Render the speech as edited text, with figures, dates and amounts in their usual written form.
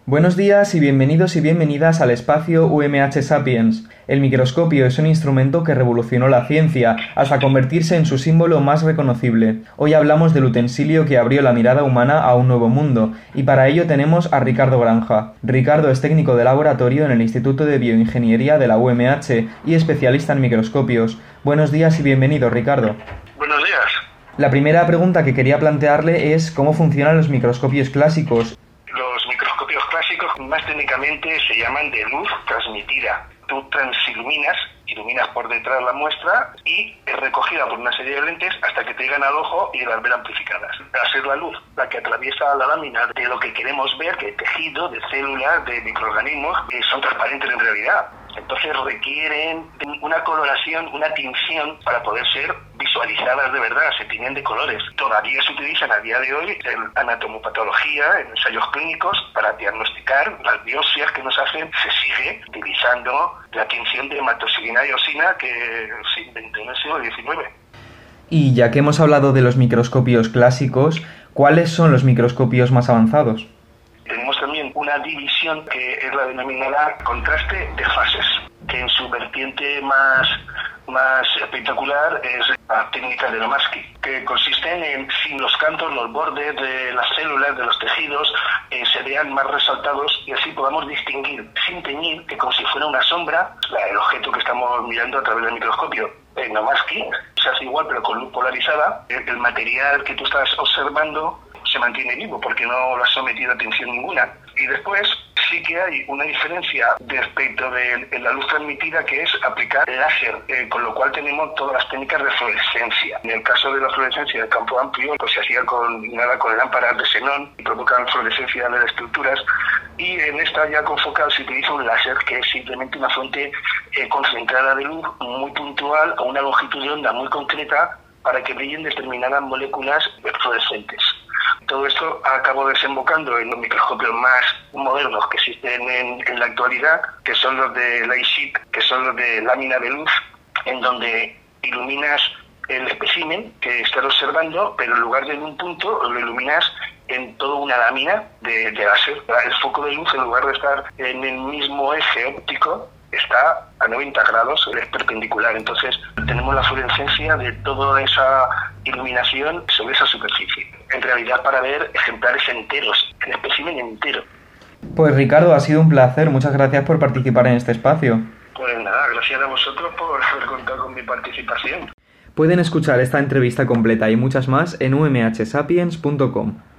Buenos días y bienvenidos y bienvenidas al espacio UMH Sapiens. El microscopio es un instrumento que revolucionó la ciencia hasta convertirse en su símbolo más reconocible. Hoy hablamos del utensilio que abrió la mirada humana a un nuevo mundo, y para ello tenemos a Ricardo Granja. Ricardo es técnico de laboratorio en el Instituto de Bioingeniería de la UMH y especialista en microscopios. Buenos días y bienvenido, Ricardo. Buenos días. La primera pregunta que quería plantearle es ¿cómo funcionan los microscopios clásicos? Los microscopios clásicos más técnicamente se llaman de luz transmitida. Tú iluminas por detrás la muestra y es recogida por una serie de lentes hasta que te llegan al ojo y las ven amplificadas. Al ser la luz la que atraviesa la lámina de lo que queremos ver, que es tejido, de células, de microorganismos, que son transparentes en realidad. Entonces requieren una coloración, una tinción para poder ser visualizadas de verdad, se tiñen de colores. Todavía se utilizan a día de hoy en anatomopatología, en ensayos clínicos, para diagnosticar las biopsias que nos hacen. Se sigue utilizando la tinción de hematoxilina y eosina que se inventó en el siglo XIX. Y ya que hemos hablado de los microscopios clásicos, ¿cuáles son los microscopios más avanzados? Tenemos también una división que es la denominada contraste de fases, que en su vertiente más espectacular es la técnica de Lomarsky, que consisten en si los cantos, los bordes de las células, de los tejidos, se vean más resaltados y así podamos distinguir sin teñir, que como si fuera una sombra, el objeto que estamos mirando a través del microscopio. En Lomarsky se hace igual pero con luz polarizada. El material que tú estás observando se mantiene vivo porque no lo has sometido a tinción ninguna. Y después sí que hay una diferencia respecto de la luz transmitida, que es aplicar láser, con lo cual tenemos todas las técnicas de fluorescencia. En el caso de la fluorescencia de campo amplio, pues se hacía con lámparas de xenón y provocan fluorescencia de las estructuras. Y en esta ya con focal se utiliza un láser, que es simplemente una fuente concentrada de luz muy puntual a una longitud de onda muy concreta para que brillen determinadas moléculas fluorescentes. Todo esto acabó desembocando en los microscopios más modernos que existen en la actualidad, que son los de light sheet, que son los de lámina de luz, en donde iluminas el espécimen que estás observando, pero en lugar de en un punto, lo iluminas en toda una lámina de láser. El foco de luz, en lugar de estar en el mismo eje óptico, está a 90 grados, es perpendicular. Entonces tenemos la fluorescencia de toda esa iluminación sobre esa superficie. En realidad para ver ejemplares enteros, el espécimen entero. Pues Ricardo, ha sido un placer. Muchas gracias por participar en este espacio. Pues nada, gracias a vosotros por haber contado con mi participación. Pueden escuchar esta entrevista completa y muchas más en umhsapiens.com.